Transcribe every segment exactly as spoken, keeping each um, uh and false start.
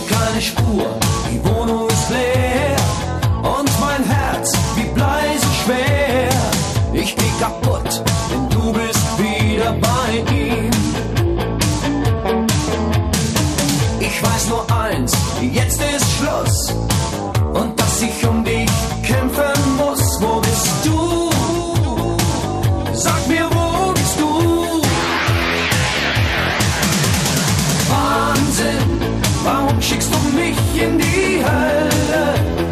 keine Spur, die Wohnung ist leer und mein Herz wie Blei so schwer. Ich geh kaputt, denn du bist wieder bei ihm. Ich weiß nur eins, jetzt ist Schluss und dass ich um dich kämpfen muss. Wo bist du? Sag mir, wo bist du? Wahnsinn, warum schickst du mich in die Hölle?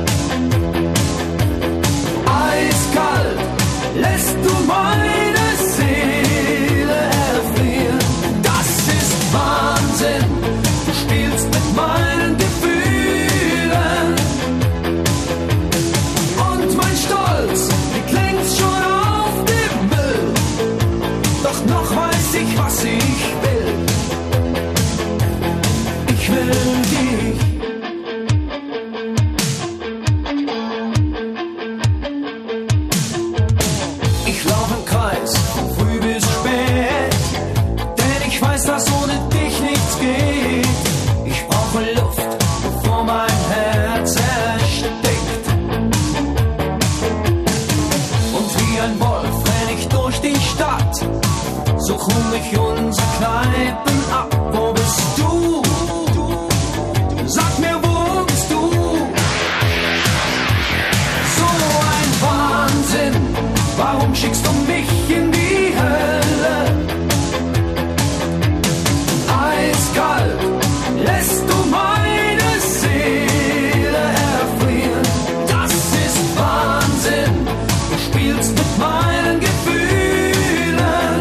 Eiskalt lässt du meine Seele erfrieren. Das ist Wahnsinn, du spielst mit meinen Gefühlen. Und mein Stolz liegt längst schon auf dem Müll. Doch noch weiß ich, was ich will. Ich will dich. Ich lauf im Kreis, von früh bis spät, denn ich weiß, dass ohne dich nichts geht. Ich brauche Luft, bevor mein Herz erstickt. Und wie ein Wolf renn ich durch die Stadt, such um mich unsere Kneipen ab. Wo bist du? Sag mir, wo bist du? So ein Wahnsinn, warum schickst du mich in die Hölle? Eiskalt lässt du meine Seele erfrieren. Das ist Wahnsinn, du spielst mit meinen Gefühlen.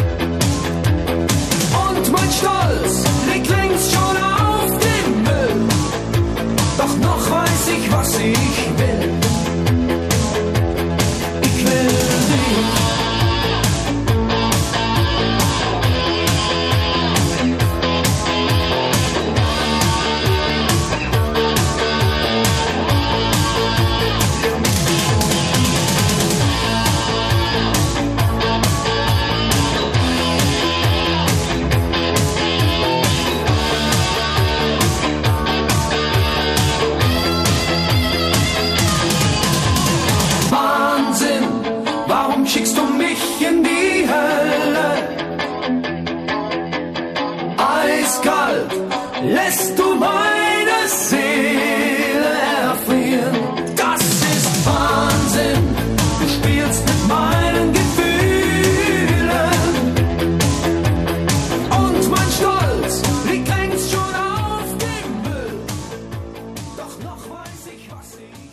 Und mein Stolz liegt längst schon auf dem Müll. Doch noch weiß ich, was ich will. Ich will dich. Wahnsinn, warum schickst du mich in die Hölle? Eiskalt lässt du meine Seele erfrieren. Das ist Wahnsinn, du spielst mit meinen Gefühlen. Und mein Stolz liegt längst schon auf dem Müll. Doch noch weiß ich, was ich